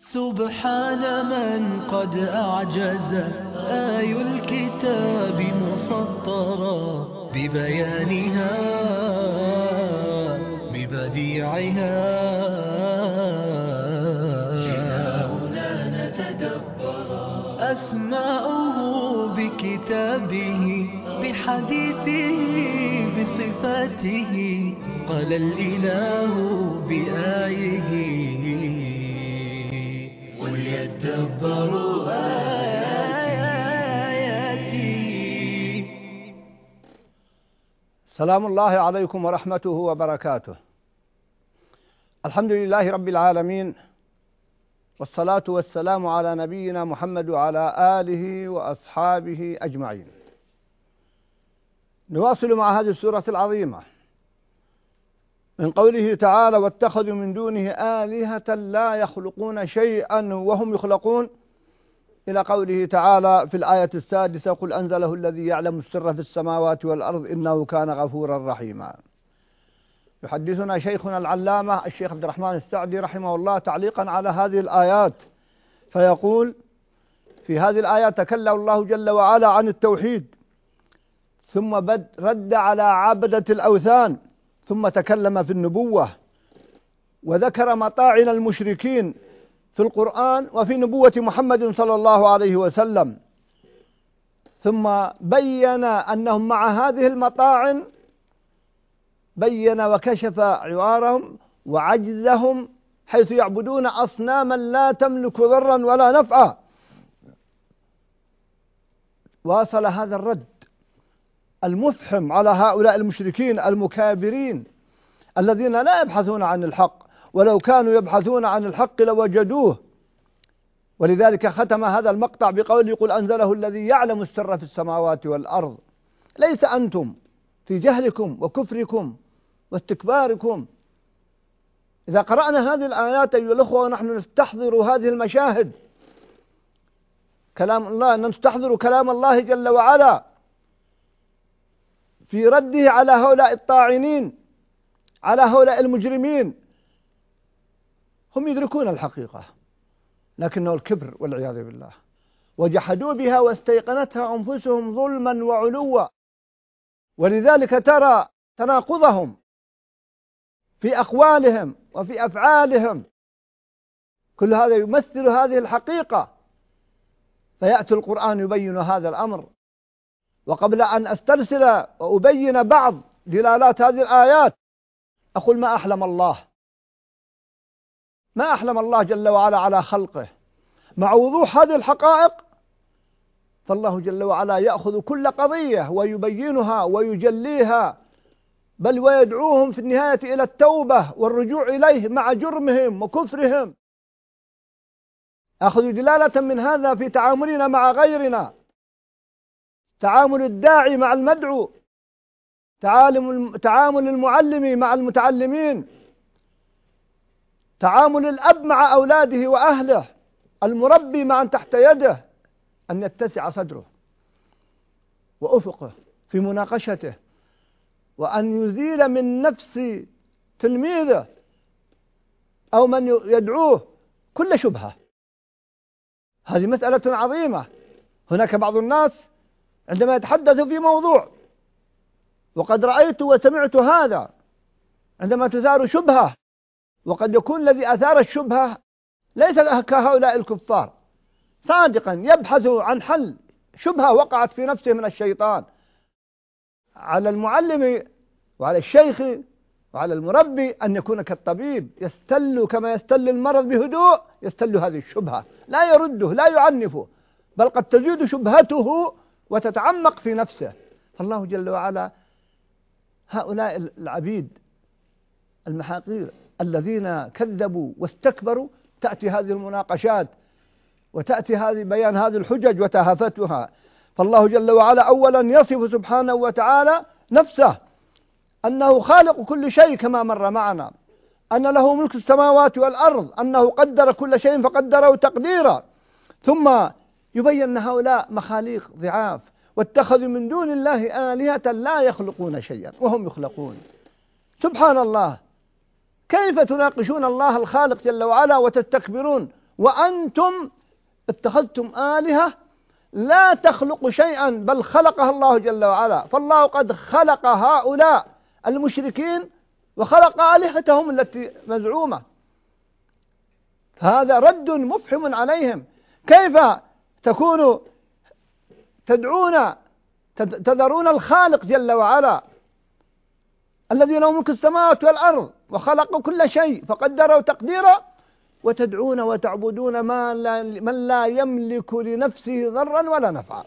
سبحان من قد أعجز آي الكتاب مسطرا ببيانها ببديعها. جئنا نتدبر أسماؤه بكتابه بحديثه بصفاته. قال الإله بآيه وليدبروا آياته. سلام الله عليكم ورحمته وبركاته. الحمد لله رب العالمين، والصلاة والسلام على نبينا محمد وعلى آله وأصحابه أجمعين. نواصل مع هذه السورة العظيمة من قوله تعالى: واتخذوا من دونه آلهة لا يخلقون شيئا وهم يخلقون، إلى قوله تعالى في الآية السادسة: قل أنزله الذي يعلم السر في السماوات والأرض إنه كان غفورا رحيما. يحدثنا شيخنا العلامة الشيخ عبد الرحمن السعدي رحمه الله تعليقا على هذه الآيات، فيقول: في هذه الآيات تكلم الله جل وعلا عن التوحيد، ثم رد على عبدة الأوثان، ثم تكلم في النبوة، وذكر مطاعن المشركين في القرآن وفي نبوة محمد صلى الله عليه وسلم، ثم بين أنهم مع هذه المطاعن بين وكشف عوارهم وعجزهم، حيث يعبدون أصناما لا تملك ضرا ولا نفعا. واصل هذا الرد المفحم على هؤلاء المشركين المكابرين الذين لا يبحثون عن الحق، ولو كانوا يبحثون عن الحق لوجدوه. ولذلك ختم هذا المقطع بقوله: قل أنزله الذي يعلم السر في السماوات والأرض. ليس أنتم في جهلكم وكفركم واستكباركم. إذا قرأنا هذه الآيات أيها الأخوة ونحن نستحضر هذه المشاهد، كلام الله، أن نستحضر كلام الله جل وعلا في رده على هؤلاء الطاعنين، على هؤلاء المجرمين. هم يدركون الحقيقة، لكنه الكبر والعياذ بالله، وجحدوا بها واستيقنتها أنفسهم ظلما وعلوا. ولذلك ترى تناقضهم في أقوالهم وفي أفعالهم، كل هذا يمثل هذه الحقيقة. فيأتي القرآن يبين هذا الأمر. وقبل أن أسترسل وأبين بعض دلالات هذه الآيات، أقول: ما أحلم الله، ما أحلم الله جل وعلا على خلقه مع وضوح هذه الحقائق. فالله جل وعلا يأخذ كل قضية ويبينها ويجليها، بل ويدعوهم في النهاية إلى التوبة والرجوع إليه مع جرمهم وكفرهم. أخذ دلالة من هذا في تعاملنا مع غيرنا، تعامل الداعي مع المدعو، تعامل المعلم مع المتعلمين، تعامل الأب مع أولاده وأهله، المربي مع من تحت يده، أن يتسع صدره وأفقه في مناقشته، وأن يزيل من نفس تلميذه أو من يدعوه كل شبهة. هذه مسألة عظيمة. هناك بعض الناس عندما يتحدث في موضوع، وقد رأيت وسمعت هذا، عندما تثار شبهة، وقد يكون الذي أثار الشبهة ليس كهؤلاء الكفار، صادقا يبحث عن حل شبهة وقعت في نفسه من الشيطان. على المعلم وعلى الشيخ وعلى المربي أن يكون كالطبيب، يستل كما يستل المرض بهدوء، يستل هذه الشبهة، لا يرده لا يعنفه، بل قد تزيد شبهته وتتعمق في نفسه. فالله جل وعلا هؤلاء العبيد المحاقير الذين كذبوا واستكبروا، تأتي هذه المناقشات وتأتي هذه بيان هذه الحجج وتهافتها. فالله جل وعلا أولا يصف سبحانه وتعالى نفسه أنه خالق كل شيء كما مر معنا، أن له ملك السماوات والأرض، أنه قدر كل شيء فقدره تقديرا. ثم يبين أن هؤلاء مخاليق ضعاف، واتخذوا من دون الله آلهة لا يخلقون شيئا وهم يخلقون. سبحان الله، كيف تناقشون الله الخالق جل وعلا وتستكبرون وأنتم اتخذتم آلهة لا تخلق شيئا بل خلقها الله جل وعلا، فالله قد خلق هؤلاء المشركين وخلق آلهتهم التي مزعومة. هذا رد مفحم عليهم. كيف تكونوا تذرون الخالق جل وعلا الذي له ملك السماوات والأرض وخلق كل شيء فقدره تقديرا، وتدعون وتعبدون من لا يملك لنفسه ضرا ولا نفعا،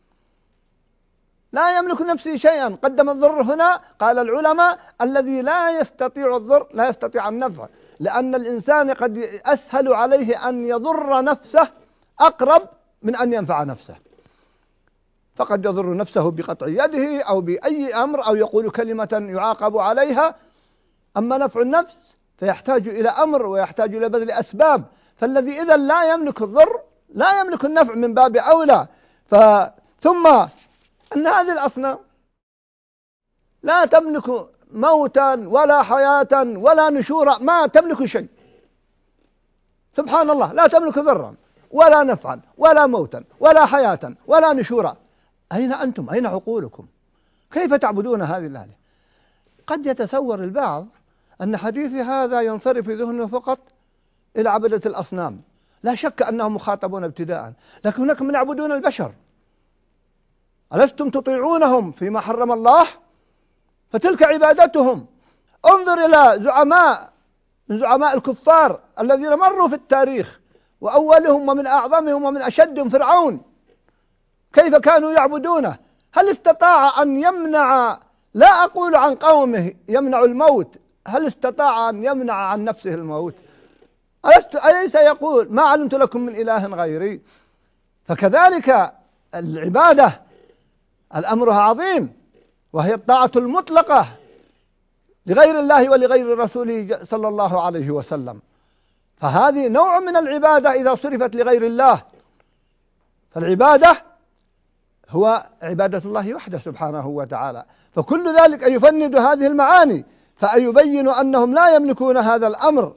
لا يملك لنفسه شيئا. قدم الضر هنا، قال العلماء الذي لا يستطيع الضر لا يستطيع النفع، لأن الإنسان قد أسهل عليه أن يضر نفسه أقرب من أن ينفع نفسه، فقد يضر نفسه بقطع يده أو بأي أمر أو يقول كلمة يعاقب عليها. أما نفع النفس فيحتاج إلى أمر ويحتاج إلى بذل أسباب، فالذي إذا لا يملك الضر لا يملك النفع من باب أولى. ثم أن هذه الأصنام لا تملك موتا ولا حياة ولا نشورا، ما تملك شيء سبحان الله، لا تملك ضرا ولا نفعا ولا موتا ولا حياة ولا نشورا. أين أنتم؟ أين عقولكم؟ كيف تعبدون هذه الآلهة؟ قد يتصور البعض أن حديثي هذا ينصرف في ذهنه فقط إلى عبدة الأصنام، لا شك أنهم مخاطبون ابتداء، لكن هناك من يعبدون البشر. ألستم تطيعونهم فيما حرم الله؟ فتلك عبادتهم. انظر إلى من زعماء الكفار الذين مروا في التاريخ، وأولهم ومن أعظمهم ومن أشدهم فرعون، كيف كانوا يعبدونه. هل استطاع أن يمنع، لا أقول عن قومه يمنع الموت، هل استطاع أن يمنع عن نفسه الموت؟ أليس يقول ما علمت لكم من إله غيري؟ فكذلك العبادة الأمرها عظيم، وهي الطاعة المطلقة لغير الله ولغير رسوله صلى الله عليه وسلم، فهذه نوع من العبادة إذا صرفت لغير الله. فالعبادة هو عبادة الله وحده سبحانه وتعالى، فكل ذلك أن يفند هذه المعاني، فأيبين أنهم لا يملكون هذا الأمر.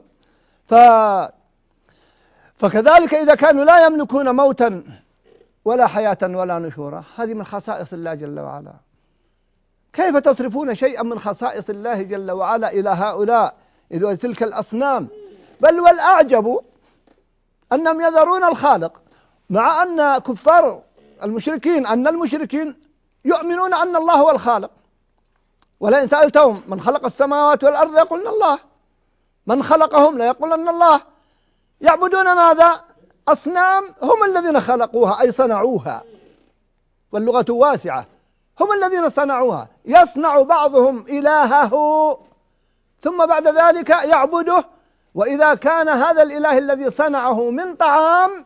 فكذلك إذا كانوا لا يملكون موتا ولا حياة ولا نشورا، هذه من خصائص الله جل وعلا. كيف تصرفون شيئا من خصائص الله جل وعلا إلى هؤلاء، إلى تلك الأصنام؟ بل والأعجب أنهم يذرون الخالق، مع أن كفار المشركين يؤمنون أن الله هو الخالق. ولئن سألتهم من خلق السماوات والأرض يقولون الله، من خلقهم لا يقولون الله. يعبدون ماذا؟ أصنام هم الذين خلقوها أي صنعوها، واللغة واسعة، هم الذين صنعوها. يصنع بعضهم إلهه ثم بعد ذلك يعبده، وإذا كان هذا الإله الذي صنعه من طعام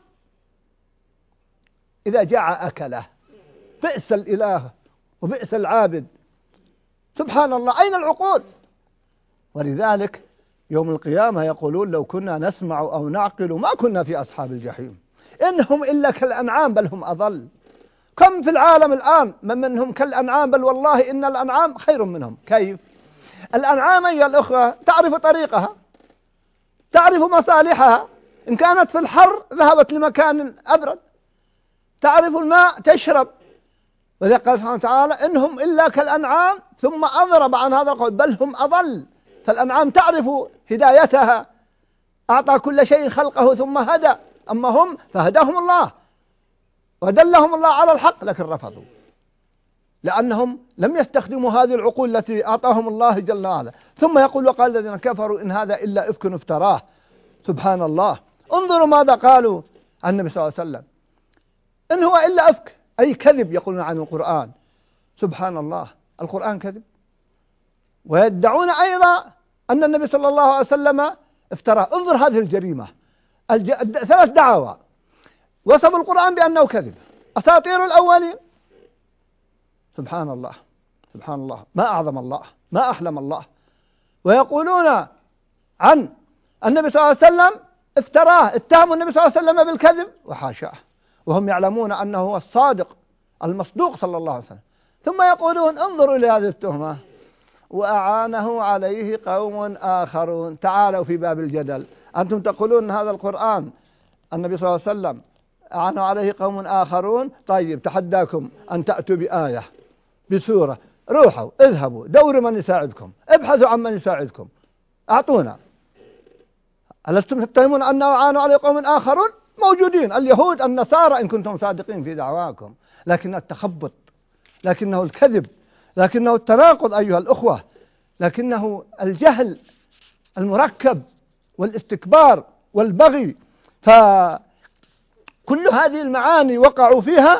إذا جاع أكله، بئس الإله وبئس العابد. سبحان الله، أين العقول؟ ولذلك يوم القيامة يقولون لو كنا نسمع أو نعقل ما كنا في أصحاب الجحيم، إنهم إلا كالأنعام بل هم أضل. كم في العالم الآن منهم كالأنعام، بل والله إن الأنعام خير منهم. كيف؟ الأنعام أيها الأخوة تعرف طريقها، تعرف مصالحها، إن كانت في الحر ذهبت لمكان أبرد، تعرف الماء تشرب. وذلك قال سبحانه وتعالى إنهم إلا كالأنعام، ثم أضرب عن هذا القول بل هم أضل. فالأنعام تعرف هدايتها، أعطى كل شيء خلقه ثم هدى، أما هم فهداهم الله ودلهم الله على الحق، لكن رفضوا لأنهم لم يستخدموا هذه العقول التي أعطاهم الله جل وعلا. ثم يقول وقال الذين كفروا إن هذا إلا إفك افتراه. سبحان الله، انظروا ماذا قالوا عن النبي صلى الله عليه وسلم، إن هو إلا إفك أي كذب يقولون عن القرآن. سبحان الله، القرآن كذب. ويدعون أيضا أن النبي صلى الله عليه وسلم افترى. انظر هذه الجريمة، 3 دعاوى، وصفوا القرآن بأنه كذب، أساطير الأولين. سبحان الله، سبحان الله، ما أعظم الله، ما أحلم الله. ويقولون عن النبي صلى الله عليه وسلم افتراه، اتهموا النبي صلى الله عليه وسلم بالكذب وحاشاه، وهم يعلمون أنه هو الصادق المصدوق صلى الله عليه وسلم. ثم يقولون انظروا إلى هذه التهمة، وأعانه عليه قوم آخرون. تعالوا في باب الجدل، أنتم تقولون هذا القرآن النبي صلى الله عليه وسلم أعانوا عليه قوم آخرون، طيب تحداكم أن تأتوا بآية بسورة، روحوا اذهبوا دوروا من يساعدكم، ابحثوا عن من يساعدكم، أعطونا. ألستم تتهمون أنه أعانوا عليه قوم آخرون؟ موجودين اليهود النصارى إن كنتم صادقين في دعواكم، لكن التخبط، لكنه الكذب، لكنه التناقض أيها الأخوة، لكنه الجهل المركب والاستكبار والبغي. فكل هذه المعاني وقعوا فيها،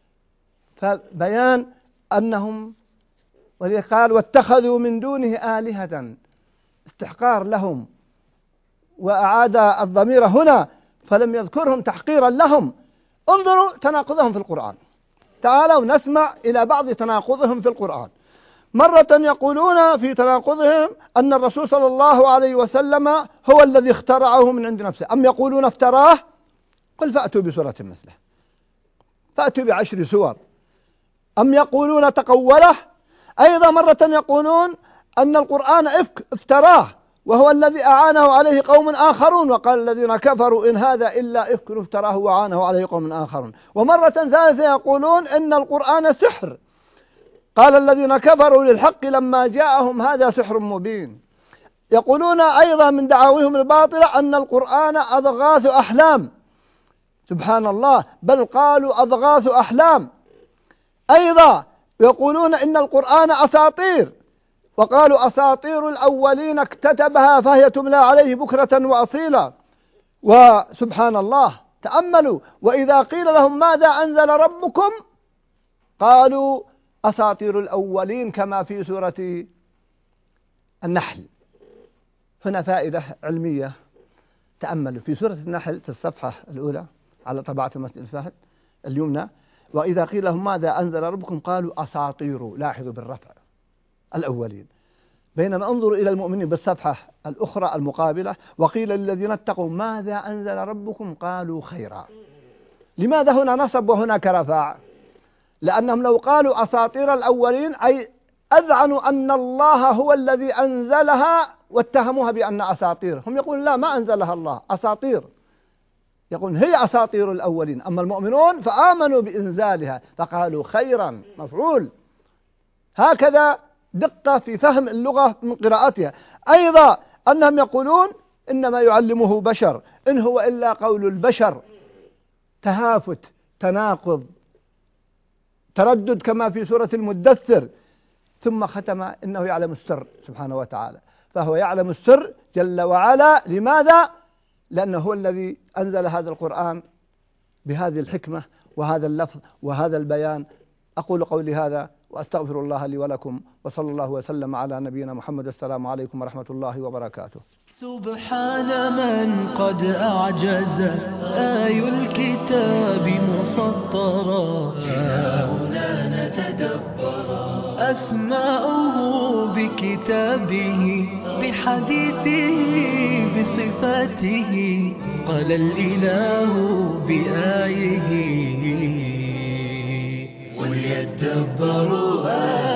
فبيان أنهم، ولقال واتخذوا من دونه آلهة، استحقار لهم، وأعاد الضمير هنا فلم يذكرهم تحقيرا لهم. انظروا تناقضهم في القرآن، تعالوا نسمع إلى بعض تناقضهم في القرآن. مرة يقولون في تناقضهم أن الرسول صلى الله عليه وسلم هو الذي اخترعه من عند نفسه، أم يقولون افتراه؟ قل فأتوا بسورة مثله، فأتوا ب10 سور. أم يقولون تقوله؟ أيضا مرة يقولون أن القرآن افتراه وهو الذي أعانه عليه قوم آخرون، وقال الذين كفروا إن هذا إلا إفك افتراه وعانه عليه قوم آخرون. ومرة ثالثة يقولون إن القرآن سحر، قال الذين كفروا للحق لما جاءهم هذا سحر مبين. يقولون أيضا من دعاويهم الباطلة أن القرآن أضغاث أحلام، سبحان الله، بل قالوا أضغاث أحلام. أيضا يقولون إن القرآن أساطير، وقالوا أساطير الأولين اكتتبها فهي تملى عليه بكرة وأصيلا. وسبحان الله، تأملوا، وإذا قيل لهم ماذا أنزل ربكم قالوا أساطير الأولين، كما في سورة النحل. هنا فائدة علمية، تأملوا في سورة النحل في الصفحة الأولى على طبعة مسجد الفهد اليمنى، وإذا قيل لهم ماذا أنزل ربكم قالوا أساطير، لاحظوا بالرفع، الأولين. بينما انظروا إلى المؤمنين بالصفحة الأخرى المقابلة، وقيل للذين اتقوا ماذا أنزل ربكم قالوا خيرا. لماذا هنا نصب وهناك رفع؟ لأنهم لو قالوا أساطير الأولين أي أذعنوا أن الله هو الذي أنزلها واتهموها بأن أساطير، هم يقولون لا، ما أنزلها الله، أساطير، يقول هي أساطير الأولين. أما المؤمنون فآمنوا بإنزالها فقالوا خيرا، مفعول. هكذا دقة في فهم اللغة من قراءتها. أيضا أنهم يقولون إنما يعلمه بشر، إن هو إلا قول البشر، تهافت، تناقض، تردد، كما في سورة المدثر. ثم ختم إنه يعلم السر سبحانه وتعالى، فهو يعلم السر جل وعلا. لماذا؟ لأنه هو الذي أنزل هذا القرآن بهذه الحكمة وهذا اللفظ وهذا البيان. أقول قولي هذا وأستغفر الله لي ولكم، وصلى الله وسلم على نبينا محمد. السلام عليكم ورحمة الله وبركاته. سبحان من قد أعجز آي الكتاب مسطرا، هنا نتدبرا أسماؤه بكتابه بحديثه بصفاته، قال الإله بآيه وليدبروا